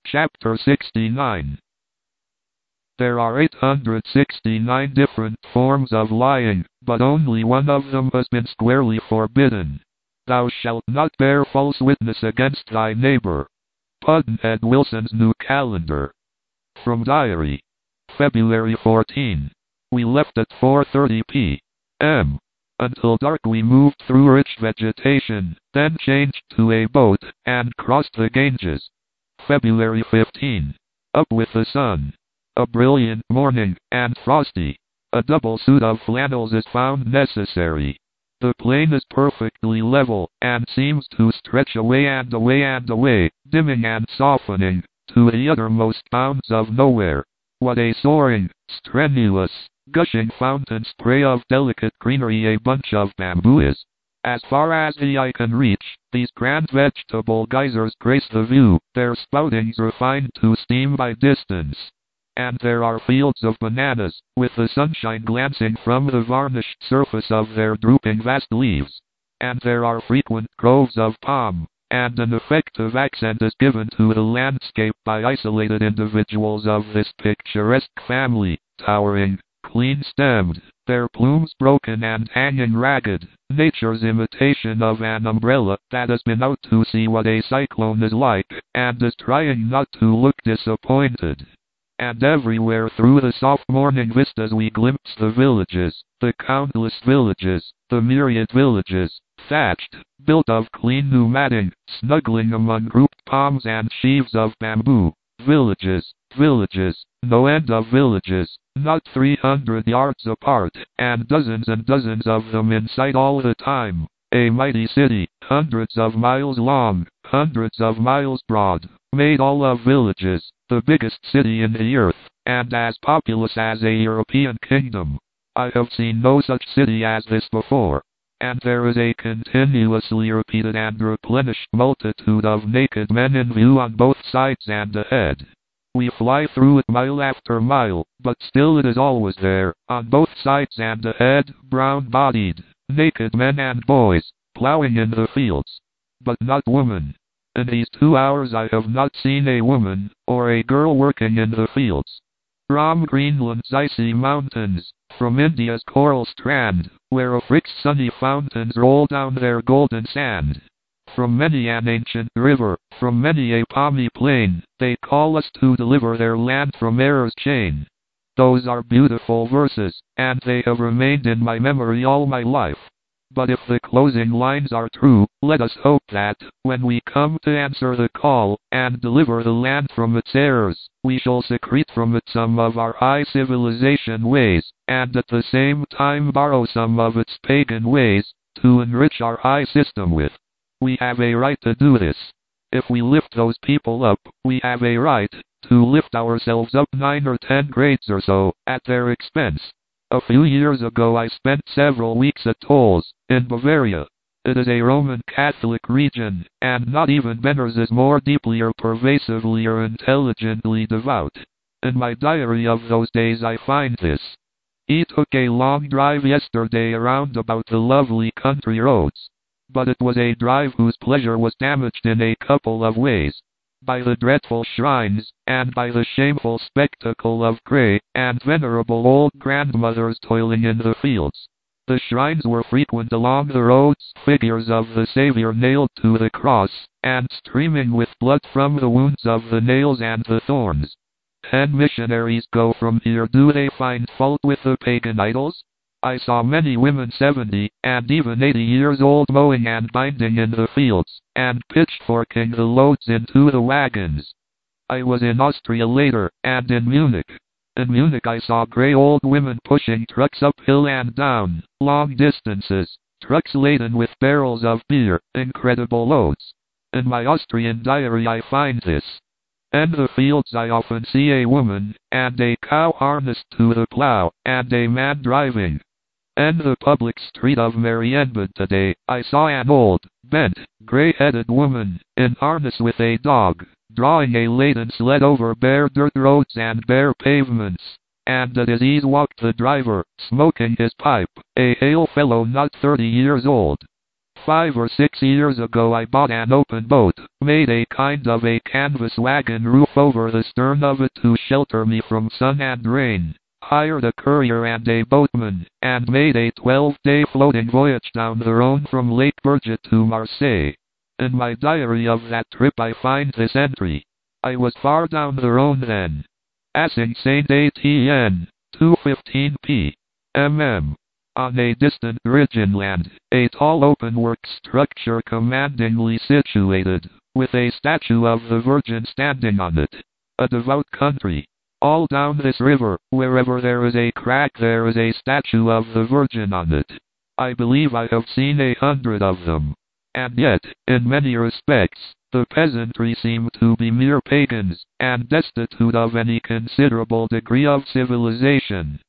Chapter 69. There are 869 different forms of lying, but only one of them has been squarely forbidden. Thou shalt not bear false witness against thy neighbor. Pudd'nhead Wilson's New Calendar. From Diary. February 14. We left at 4:30 p.m. Until dark we moved through rich vegetation, then changed to a boat, and crossed the Ganges. February 15. Up with the sun. A brilliant morning, and frosty. A double suit of flannels is found necessary. The plain is perfectly level, and seems to stretch away and away and away, dimming and softening, to the uttermost bounds of nowhere. What a soaring, strenuous, gushing fountain spray of delicate greenery a bunch of bamboo is. As far as the eye can reach, these grand vegetable geysers grace the view, their spoutings refined to steam by distance. And there are fields of bananas, with the sunshine glancing from the varnished surface of their drooping vast leaves. And there are frequent groves of palm, and an effective accent is given to the landscape by isolated individuals of this picturesque family, towering, clean-stemmed, their plumes broken and hanging ragged, nature's imitation of an umbrella that has been out to see what a cyclone is like, and is trying not to look disappointed. And everywhere through the soft morning vistas we glimpse the villages, the countless villages, the myriad villages, thatched, built of clean new matting, snuggling among grouped palms and sheaves of bamboo. Villages, villages, no end of villages, not 300 yards apart, and dozens of them in sight all the time. A mighty city, hundreds of miles long, hundreds of miles broad, made all of villages, the biggest city in the earth, and as populous as a European kingdom. I have seen no such city as this before. And there is a continuously repeated and replenished multitude of naked men in view on both sides and ahead. We fly through it mile after mile, but still it is always there, on both sides and ahead, brown-bodied, naked men and boys, plowing in the fields. But not women. In these 2 hours I have not seen a woman, or a girl working in the fields. From Greenland's icy mountains, from India's coral strand, where Afric's sunny fountains roll down their golden sand. From many an ancient river, from many a palmy plain, they call us to deliver their land from error's chain. Those are beautiful verses, and they have remained in my memory all my life. But if the closing lines are true, let us hope that, when we come to answer the call, and deliver the land from its errors, we shall secrete from it some of our high civilization ways, and at the same time borrow some of its pagan ways, to enrich our high system with. We have a right to do this. If we lift those people up, we have a right to lift ourselves up 9 or 10 grades or so, at their expense. A few years ago I spent several weeks at Tols, in Bavaria. It is a Roman Catholic region, and not even Benners is more deeply or pervasively or intelligently devout. In my diary of those days I find this. He took a long drive yesterday around about the lovely country roads. But it was a drive whose pleasure was damaged in a couple of ways. By the dreadful shrines, and by the shameful spectacle of grey and venerable old grandmothers toiling in the fields. The shrines were frequent along the roads, figures of the Saviour nailed to the cross, and streaming with blood from the wounds of the nails and the thorns. 10 missionaries go from here. Do they find fault with the pagan idols? I saw many women 70, and even 80 years old mowing and binding in the fields, and pitchforking the loads into the wagons. I was in Austria later, and in Munich. In Munich I saw grey old women pushing trucks uphill and down, long distances, trucks laden with barrels of beer, incredible loads. In my Austrian diary I find this. In the fields I often see a woman, and a cow harnessed to the plow, and a man driving. In the public street of Marienbad today, I saw an old, bent, grey-headed woman, in harness with a dog, drawing a laden sled over bare dirt roads and bare pavements. And at his ease walked the driver, smoking his pipe, a hale fellow not 30 years old. 5 or 6 years ago I bought an open boat, made a kind of a canvas wagon roof over the stern of it to shelter me from sun and rain, hired a courier and a boatman, and made a 12-day floating voyage down the Rhone from Lake Bourget to Marseille. In my diary of that trip I find this entry. I was far down the Rhone then. Passing Saint-Étienne, 2:15 p.m. On a distant ridge inland, a tall open-work structure commandingly situated, with a statue of the Virgin standing on it. A devout country. All down this river, wherever there is a crack there is a statue of the Virgin on it. I believe I have seen 100 of them. And yet, in many respects, the peasantry seem to be mere pagans, and destitute of any considerable degree of civilization.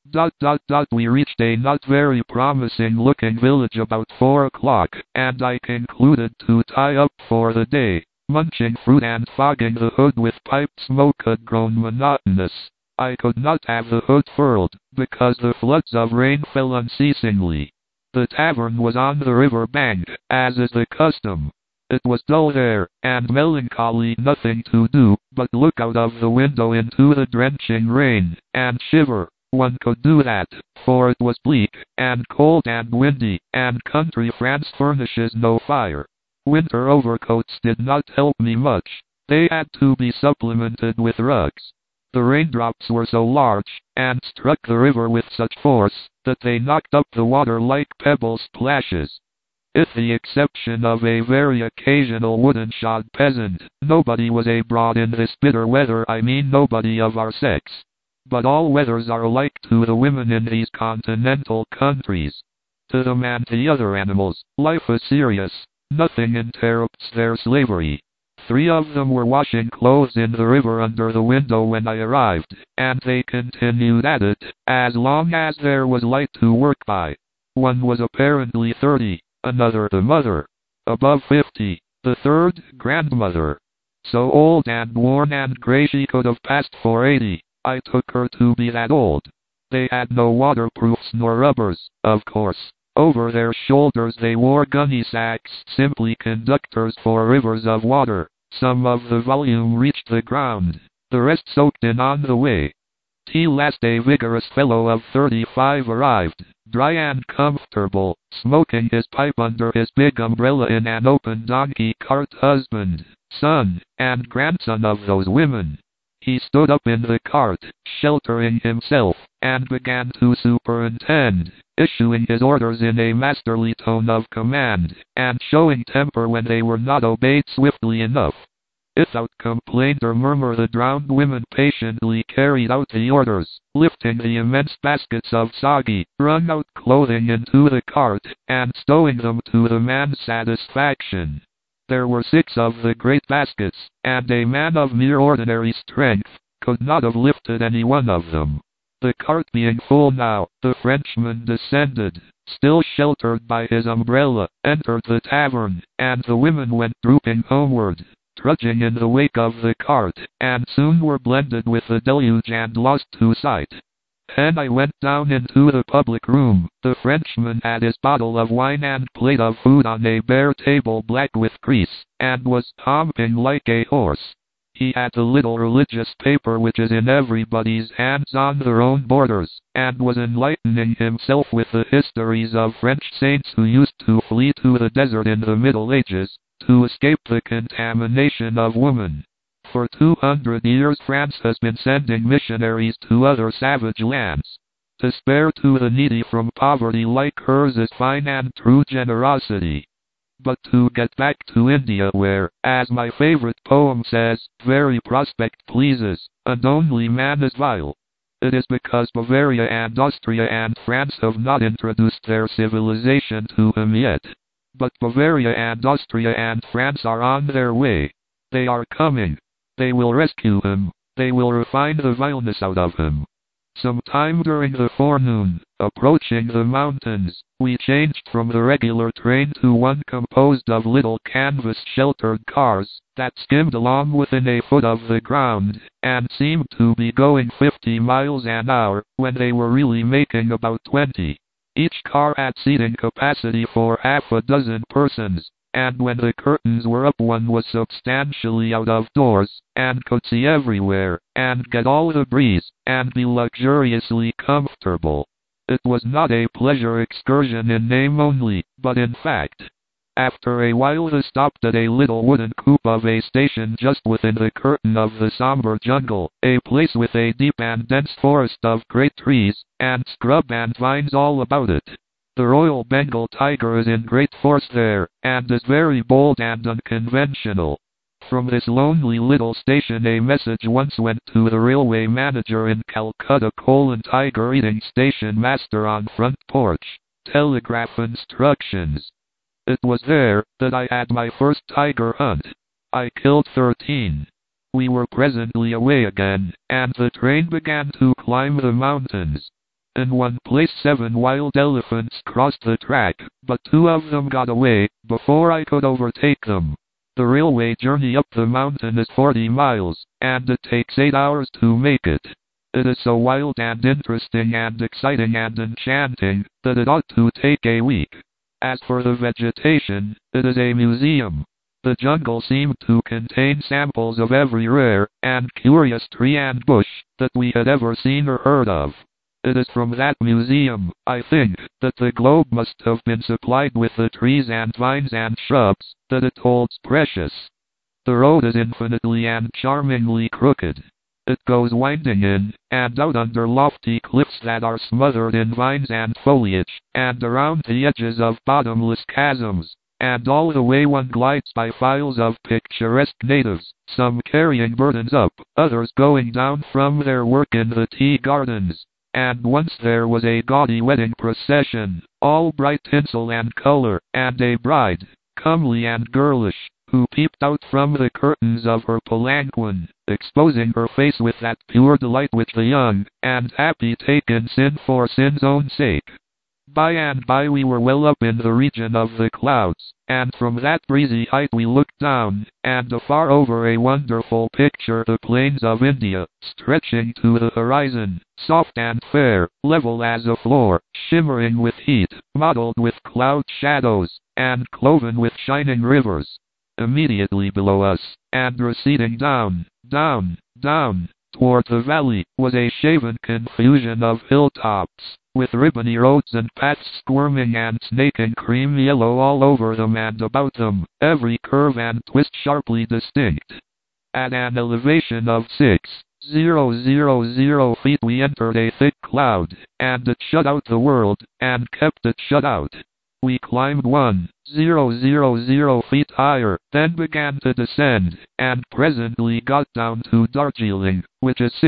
We reached a not very promising-looking village about 4 o'clock, and I concluded to tie up for the day. Munching fruit and fogging the hood with pipe smoke had grown monotonous. I could not have the hood furled, because the floods of rain fell unceasingly. The tavern was on the river bank, as is the custom. It was dull there, and melancholy, nothing to do but look out of the window into the drenching rain, and shiver. One could do that, for it was bleak, and cold and windy, and country France furnishes no fire. Winter overcoats did not help me much. They had to be supplemented with rugs. The raindrops were so large, and struck the river with such force, that they knocked up the water like pebble splashes. With the exception of a very occasional wooden-shod peasant, nobody was abroad in this bitter weather. I mean nobody of our sex. But all weathers are alike to the women in these continental countries. To them and the other animals, life is serious. Nothing interrupts their slavery. 3 of them were washing clothes in the river under the window when I arrived, and they continued at it as long as there was light to work by. One was apparently 30, another the mother, above 50, the third grandmother. So old and worn and grey she could have passed for 80. I took her to be that old. They had no waterproofs nor rubbers, of course. Over their shoulders they wore gunny sacks, simply conductors for rivers of water. Some of the volume reached the ground, the rest soaked in on the way. Last, a vigorous fellow of 35 arrived, dry and comfortable, smoking his pipe under his big umbrella in an open donkey cart. Husband, son, and grandson of those women. He stood up in the cart, sheltering himself, and began to superintend, issuing his orders in a masterly tone of command, and showing temper when they were not obeyed swiftly enough. Without complaint or murmur the drowned women patiently carried out the orders, lifting the immense baskets of soggy, wrung-out clothing into the cart, and stowing them to the man's satisfaction. There were 6 of the great baskets, and a man of mere ordinary strength could not have lifted any one of them. The cart being full now, the Frenchman descended, still sheltered by his umbrella, entered the tavern, and the women went drooping homeward, trudging in the wake of the cart, and soon were blended with the deluge and lost to sight. Then I went down into the public room. The Frenchman had his bottle of wine and plate of food on a bare table black with grease, and was humping like a horse. He had the little religious paper which is in everybody's hands on their own borders, and was enlightening himself with the histories of French saints who used to flee to the desert in the Middle Ages, to escape the contamination of woman. For 200 years France has been sending missionaries to other savage lands. To spare to the needy from poverty like hers is fine and true generosity. But to get back to India where, as my favorite poem says, very prospect pleases, and only man is vile. It is because Bavaria and Austria and France have not introduced their civilization to him yet. But Bavaria and Austria and France are on their way. They are coming. They will rescue him. They will refine the vileness out of him. Sometime during the forenoon, approaching the mountains, we changed from the regular train to one composed of little canvas-sheltered cars that skimmed along within a foot of the ground, and seemed to be going 50 miles an hour, when they were really making about 20. Each car had seating capacity for half a dozen persons, and when the curtains were up one was substantially out of doors, and could see everywhere, and get all the breeze, and be luxuriously comfortable. It was not a pleasure excursion in name only, but in fact. After a while they stopped at a little wooden coop of a station just within the curtain of the somber jungle, a place with a deep and dense forest of great trees, and scrub and vines all about it. The Royal Bengal tiger is in great force there, and is very bold and unconventional. From this lonely little station a message once went to the railway manager in Calcutta: tiger eating station master on front porch. Telegraph instructions. It was there that I had my first tiger hunt. I killed 13. We were presently away again, and the train began to climb the mountains. In one place 7 wild elephants crossed the track, but 2 of them got away before I could overtake them. The railway journey up the mountain is 40 miles, and it takes 8 hours to make it. It is so wild and interesting and exciting and enchanting that it ought to take a week. As for the vegetation, it is a museum. The jungle seemed to contain samples of every rare and curious tree and bush that we had ever seen or heard of. It is from that museum, I think, that the globe must have been supplied with the trees and vines and shrubs that it holds precious. The road is infinitely and charmingly crooked. It goes winding in and out under lofty cliffs that are smothered in vines and foliage, and around the edges of bottomless chasms, and all the way one glides by files of picturesque natives, some carrying burdens up, others going down from their work in the tea gardens. And once there was a gaudy wedding procession, all bright tinsel and color, and a bride, comely and girlish, who peeped out from the curtains of her palanquin, exposing her face with that pure delight which the young and happy take in sin for sin's own sake. By and by we were well up in the region of the clouds, and from that breezy height we looked down, and afar over a wonderful picture, the plains of India, stretching to the horizon, soft and fair, level as a floor, shimmering with heat, mottled with cloud shadows, and cloven with shining rivers. Immediately below us, and receding down, down, down, toward the valley, was a shaven confusion of hilltops, with ribbony roads and paths squirming and snaking cream yellow all over them and about them, every curve and twist sharply distinct. At an elevation of 6,000 feet we entered a thick cloud, and it shut out the world, and kept it shut out. We climbed 1,000 feet higher, then began to descend, and presently got down to Darjeeling, which is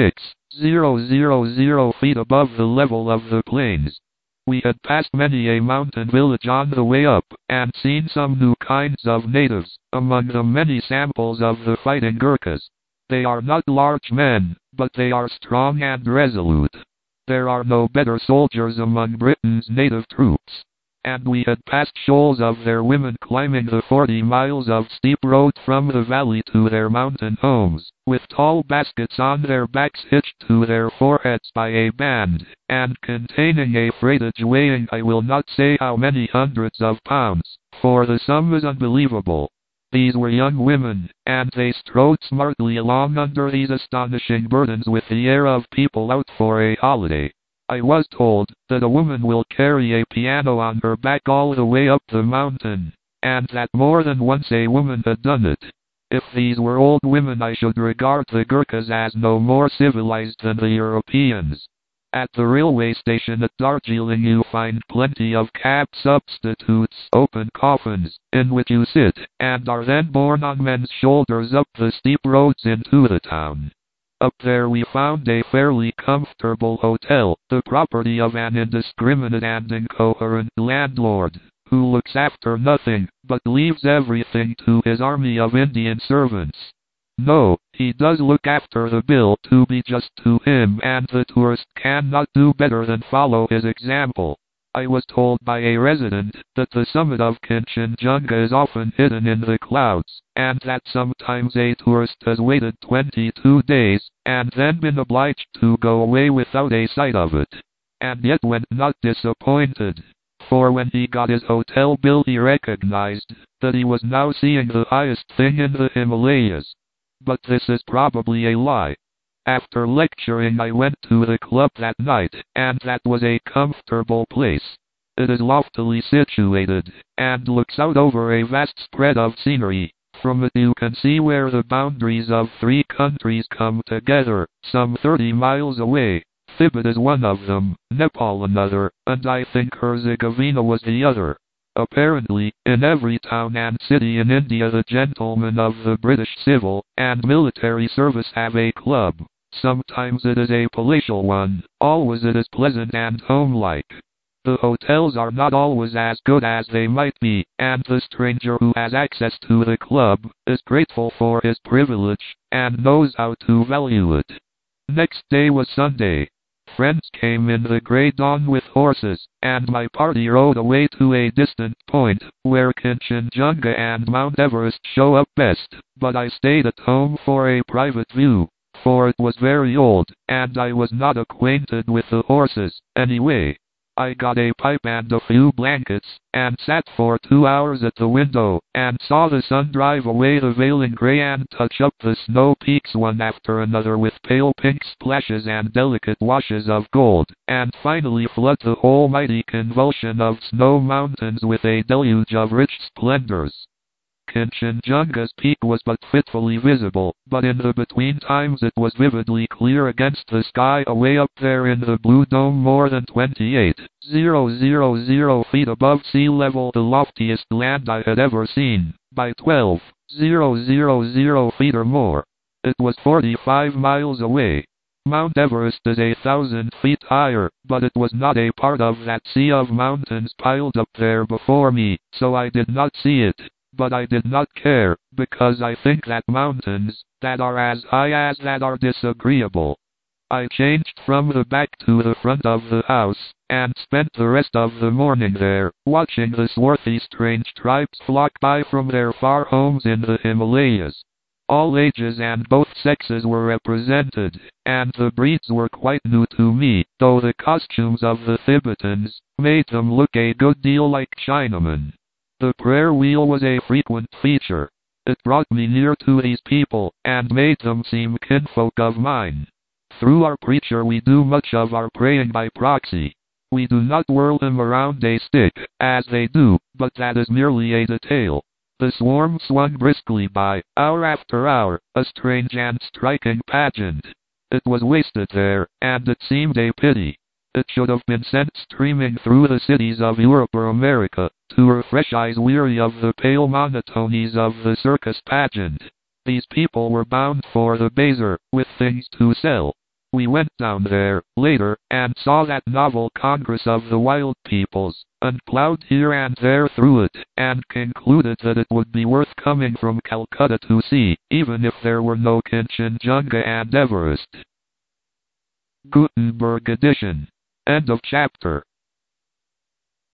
6,000 feet above the level of the plains. We had passed many a mountain village on the way up, and seen some new kinds of natives, among them many samples of the fighting Gurkhas. They are not large men, but they are strong and resolute. There are no better soldiers among Britain's native troops. And we had passed shoals of their women climbing the 40 miles of steep road from the valley to their mountain homes, with tall baskets on their backs hitched to their foreheads by a band, and containing a freightage weighing I will not say how many hundreds of pounds, for the sum is unbelievable. These were young women, and they strode smartly along under these astonishing burdens with the air of people out for a holiday. I was told that a woman will carry a piano on her back all the way up the mountain, and that more than once a woman had done it. If these were old women I should regard the Gurkhas as no more civilized than the Europeans. At the railway station at Darjeeling you find plenty of cab substitutes, open coffins, in which you sit, and are then borne on men's shoulders up the steep roads into the town. Up there we found a fairly comfortable hotel, the property of an indiscriminate and incoherent landlord, who looks after nothing, but leaves everything to his army of Indian servants. No, he does look after the bill to be just to him, and the tourist cannot do better than follow his example. I was told by a resident that the summit of Kanchenjunga is often hidden in the clouds, and that sometimes a tourist has waited 22 days, and then been obliged to go away without a sight of it. and yet went not disappointed. For when he got his hotel bill he recognized that he was now seeing the highest thing in the Himalayas. But this is probably a lie. After lecturing I went to the club that night, and that was a comfortable place. It is loftily situated, and looks out over a vast spread of scenery. From it you can see where the boundaries of 3 countries come together, some 30 miles away. Tibet is one of them, Nepal another, and I think Herzegovina was the other. Apparently, in every town and city in India the gentlemen of the British civil and military service have a club. Sometimes it is a palatial one, always it is pleasant and homelike. The hotels are not always as good as they might be, and the stranger who has access to the club is grateful for his privilege, and knows how to value it. Next day was Sunday. Friends came in the grey dawn with horses, and my party rode away to a distant point, where Kanchenjunga and Mount Everest show up best, but I stayed at home for a private view, for it was very old, and I was not acquainted with the horses, anyway. I got a pipe and a few blankets, and sat for 2 hours at the window, and saw the sun drive away the veiling grey and touch up the snow peaks one after another with pale pink splashes and delicate washes of gold, and finally flood the whole mighty convulsion of snow mountains with a deluge of rich splendors. Kanchenjunga's peak was but fitfully visible, but in the between times it was vividly clear against the sky away up there in the blue dome, more than 28,000 feet above sea level, the loftiest land I had ever seen, by 12,000 feet or more. It was 45 miles away. Mount Everest is 1,000 feet higher, but it was not a part of that sea of mountains piled up there before me, so I did not see it. But I did not care, because I think that mountains that are as high as that are disagreeable. I changed from the back to the front of the house, and spent the rest of the morning there, watching the swarthy strange tribes flock by from their far homes in the Himalayas. All ages and both sexes were represented, and the breeds were quite new to me, though the costumes of the Tibetans made them look a good deal like Chinamen. The prayer wheel was a frequent feature. It brought me near to these people, and made them seem kinfolk of mine. Through our preacher we do much of our praying by proxy. We do not whirl him around a stick, as they do, but that is merely a detail. The swarm swung briskly by, hour after hour, a strange and striking pageant. It was wasted there, and it seemed a pity. It should have been sent streaming through the cities of Europe or America, to refresh eyes weary of the pale monotonies of the circus pageant. These people were bound for the bazaar, with things to sell. We went down there, later, and saw that novel Congress of the Wild Peoples, and plowed here and there through it, and concluded that it would be worth coming from Calcutta to see, even if there were no Kanchenjunga and Everest. Gutenberg edition. End of chapter.